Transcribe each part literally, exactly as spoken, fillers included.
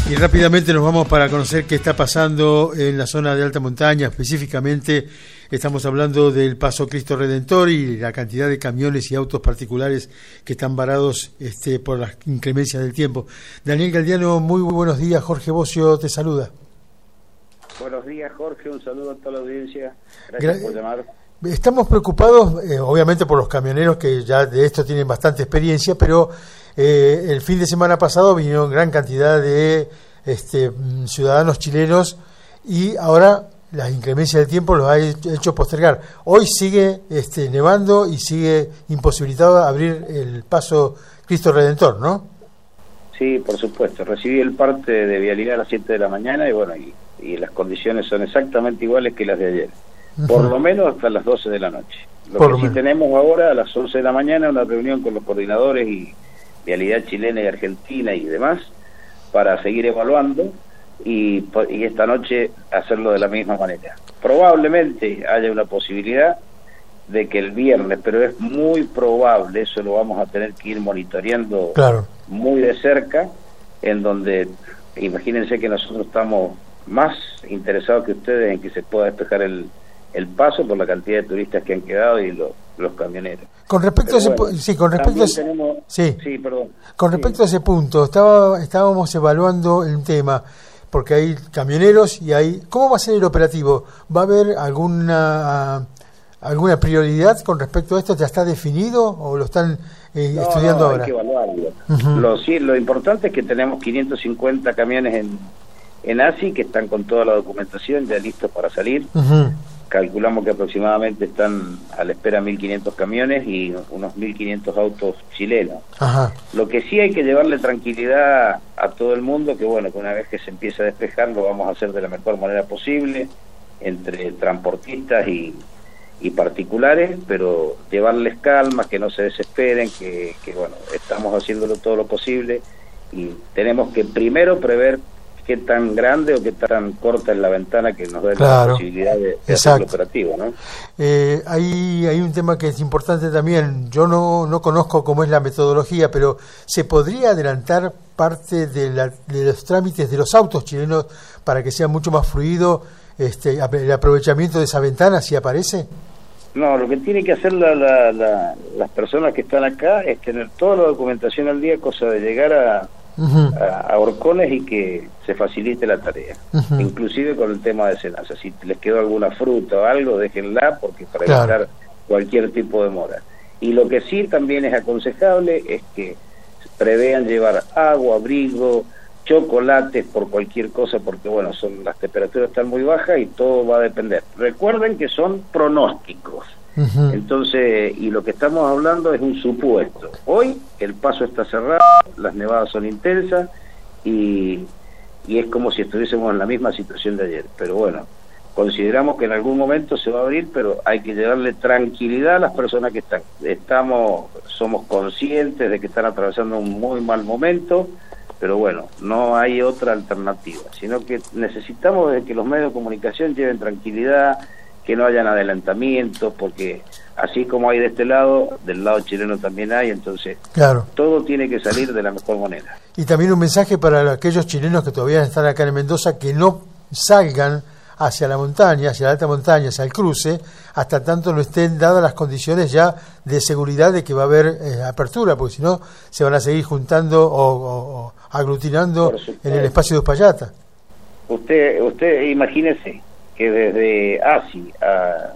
Y rápidamente nos vamos para conocer qué está pasando en la zona de alta montaña. Específicamente estamos hablando del Paso Cristo Redentor y la cantidad de camiones y autos particulares que están varados este, por las inclemencias del tiempo. Daniel Galdiano, muy buenos días. Jorge Bocio te saluda. Buenos días, Jorge. Un saludo a toda la audiencia. Gracias Gra por llamar. Estamos preocupados, eh, obviamente, por los camioneros que ya de esto tienen bastante experiencia, pero eh, el fin de semana pasado vinieron gran cantidad de este, ciudadanos chilenos y ahora las inclemencias del tiempo los ha hecho postergar. Hoy sigue este, nevando y sigue imposibilitado abrir el Paso Cristo Redentor, ¿no? Sí, por supuesto. Recibí el parte de vialidad a las siete de la mañana y bueno, y, y las condiciones son exactamente iguales que las de ayer. Por lo menos hasta las doce de la noche. Lo Por que lo sí menos. Tenemos ahora a las once de la mañana una reunión con los coordinadores y vialidad chilena y argentina y demás para seguir evaluando y, y esta noche hacerlo de la misma manera. Probablemente haya una posibilidad de que el viernes, pero es muy probable, eso lo vamos a tener que ir monitoreando claro. muy de cerca, en donde imagínense que nosotros estamos más interesados que ustedes en que se pueda despejar el el paso por la cantidad de turistas que han quedado y lo, los camioneros. Con respecto a ese bueno, sí, con respecto a ese, tenemos, sí, sí, perdón. Con respecto sí. a ese punto, estaba estábamos evaluando el tema porque hay camioneros y hay ¿cómo va a ser el operativo? ¿Va a haber alguna alguna prioridad con respecto a esto? ¿Ya está definido o lo están eh, no, estudiando no, ahora? Hay que evaluarlo. Uh-huh. Lo sí, lo importante es que tenemos quinientos cincuenta camiones en en A S I que están con toda la documentación ya listos para salir. Uh-huh. Calculamos que aproximadamente están a la espera mil quinientos camiones y unos mil quinientos autos chilenos. Ajá. Lo que sí hay que llevarle tranquilidad a todo el mundo, que bueno, que una vez que se empiece a despejar lo vamos a hacer de la mejor manera posible, entre transportistas y, y particulares, pero llevarles calma, que no se desesperen, que, que bueno, estamos haciéndolo todo lo posible y tenemos que primero prever qué tan grande o qué tan corta es la ventana que nos da claro, la posibilidad de, de hacer el operativo, ¿no? Eh, hay, hay un tema que es importante también. Yo no, no conozco cómo es la metodología, pero ¿se podría adelantar parte de, la, de los trámites de los autos chilenos para que sea mucho más fluido este, el aprovechamiento de esa ventana, si aparece? No, lo que tiene que hacer la, la, la, las personas que están acá es tener toda la documentación al día, cosa de llegar a Uh-huh. A, a Horcones y que se facilite la tarea, uh-huh. inclusive con el tema de Senasa. Si les quedó alguna fruta o algo, déjenla porque para claro. evitar cualquier tipo de mora. Y lo que sí también es aconsejable es que prevean llevar agua, abrigo, chocolates por cualquier cosa, porque bueno, son las temperaturas están muy bajas y todo va a depender. Recuerden que son pronósticos. Uh-huh. Entonces, y lo que estamos hablando es un supuesto. Hoy el paso está cerrado, las nevadas son intensas y, y es como si estuviésemos en la misma situación de ayer. Pero bueno, consideramos que en algún momento se va a abrir, pero hay que llevarle tranquilidad a las personas que están. Estamos, somos conscientes de que están atravesando un muy mal momento, pero bueno, no hay otra alternativa, sino que necesitamos de que los medios de comunicación lleven tranquilidad, que no hayan adelantamientos, porque así como hay de este lado, del lado chileno también hay, entonces claro. todo tiene que salir de la mejor manera. Y también un mensaje para aquellos chilenos que todavía están acá en Mendoza, que no salgan hacia la montaña, hacia la alta montaña, hacia el cruce, hasta tanto no estén dadas las condiciones ya de seguridad de que va a haber eh, apertura, porque si no se van a seguir juntando o, o, o aglutinando en el espacio de Uspallata. Usted, usted imagínese que desde A S I a,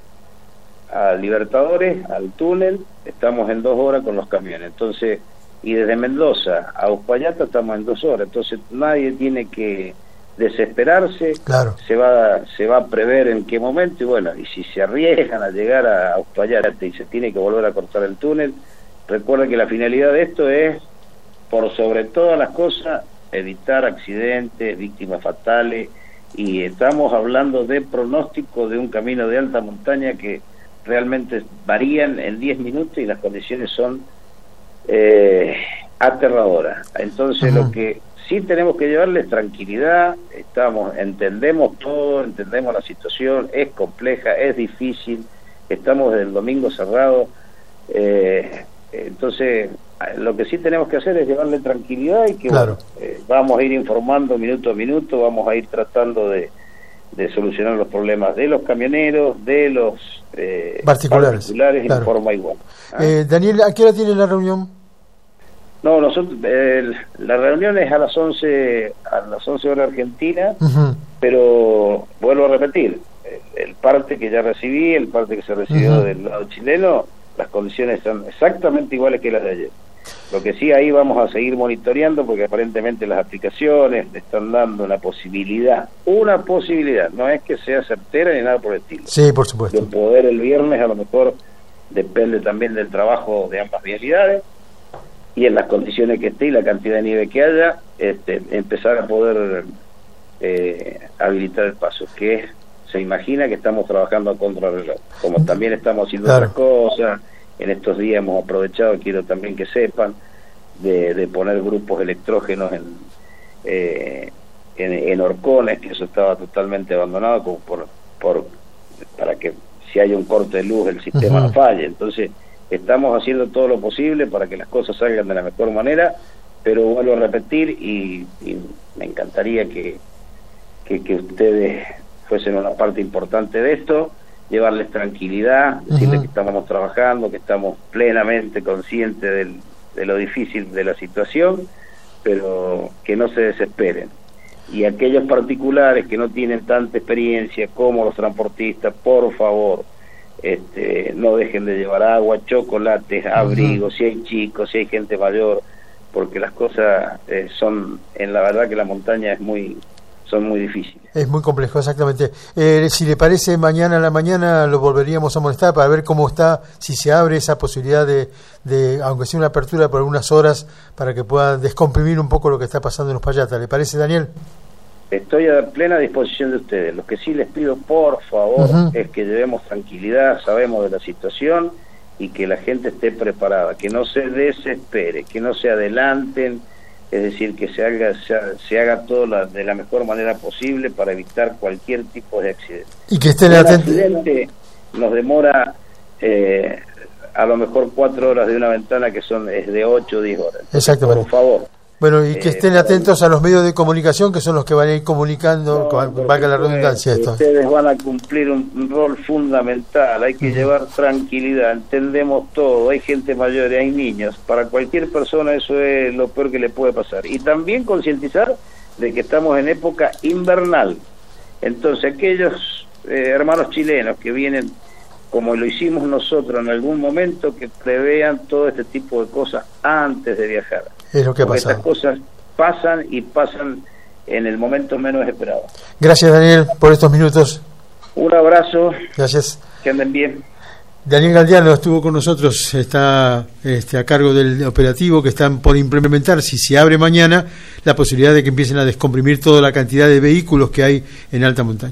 a Libertadores, al túnel, estamos en dos horas con los camiones. Entonces, y desde Mendoza a Uspallata estamos en dos horas. Entonces, nadie tiene que desesperarse. Claro. Se va, se va a prever en qué momento. Y bueno, y si se arriesgan a llegar a Uspallata y se tiene que volver a cortar el túnel, recuerden que la finalidad de esto es, por sobre todas las cosas, evitar accidentes, víctimas fatales. Y estamos hablando de pronóstico de un camino de alta montaña que realmente varían en diez minutos y las condiciones son eh, aterradoras. Entonces uh-huh. lo que sí tenemos que llevarles tranquilidad, estamos, entendemos todo, entendemos la situación, es compleja, es difícil, estamos desde el domingo cerrado, eh, entonces lo que sí tenemos que hacer es llevarle tranquilidad y que claro. bueno, eh, vamos a ir informando minuto a minuto, vamos a ir tratando de, de solucionar los problemas de los camioneros, de los eh, particulares, particulares claro. en forma igual. ¿Ah? Eh, Daniel, ¿a qué hora tiene la reunión? No, nosotros eh, la reunión es a las once a las once hora argentina, uh-huh. pero vuelvo a repetir, el, el parte que ya recibí, el parte que se recibió uh-huh. del lado chileno, las condiciones son exactamente iguales que las de ayer. Lo que sí, ahí vamos a seguir monitoreando porque aparentemente las aplicaciones le están dando una posibilidad, una posibilidad, no es que sea certera ni nada por el estilo. Sí, por supuesto. De poder el viernes, a lo mejor depende también del trabajo de ambas vialidades y en las condiciones que esté y la cantidad de nieve que haya, este, empezar a poder eh, habilitar el paso, que es, se imagina que estamos trabajando a contrarreloj, como también estamos haciendo claro. otras cosas. En estos días hemos aprovechado, quiero también que sepan, de, de poner grupos electrógenos en, eh, en, en horcones, que eso estaba totalmente abandonado, como por, por para que si hay un corte de luz el sistema uh-huh. no falle. Entonces estamos haciendo todo lo posible para que las cosas salgan de la mejor manera, pero vuelvo a repetir y, y me encantaría que, que, que ustedes fuesen una parte importante de esto, llevarles tranquilidad, decirles uh-huh. que estamos trabajando, que estamos plenamente conscientes del, de lo difícil de la situación, pero que no se desesperen. Y aquellos particulares que no tienen tanta experiencia como los transportistas, por favor, este, no dejen de llevar agua, chocolates, abrigos, uh-huh. si hay chicos, si hay gente mayor, porque las cosas eh, son, en la verdad que la montaña es muy... son muy difíciles. Es muy complejo, exactamente. Eh, si le parece, mañana a la mañana lo volveríamos a molestar para ver cómo está, si se abre esa posibilidad de, de aunque sea una apertura por algunas horas, para que pueda descomprimir un poco lo que está pasando en Uspallata. ¿Le parece, Daniel? Estoy a plena disposición de ustedes. Lo que sí les pido, por favor, uh-huh. es que llevemos tranquilidad, sabemos de la situación y que la gente esté preparada, que no se desespere, que no se adelanten, es decir, que se haga se, se haga todo la, de la mejor manera posible para evitar cualquier tipo de accidente. Y que estén atentos. Un accidente nos demora eh, a lo mejor cuatro horas de una ventana que son es de ocho o diez horas. Exactamente. Por favor. Bueno, y que eh, estén atentos a los medios de comunicación, que son los que van a ir comunicando, no, valga la redundancia. Esto. Ustedes van a cumplir un, un rol fundamental, hay que uh-huh. llevar tranquilidad, entendemos todo, hay gente mayor, hay niños, para cualquier persona eso es lo peor que le puede pasar. Y también concientizar de que estamos en época invernal, entonces aquellos eh, hermanos chilenos que vienen, como lo hicimos nosotros en algún momento, que prevean todo este tipo de cosas antes de viajar. Es lo que ha pasado. Estas cosas pasan y pasan en el momento menos esperado. Gracias, Daniel, por estos minutos. Un abrazo. Gracias. Que anden bien. Daniel Galdiano estuvo con nosotros, está este, a cargo del operativo que están por implementar, si se abre mañana, la posibilidad de que empiecen a descomprimir toda la cantidad de vehículos que hay en alta montaña.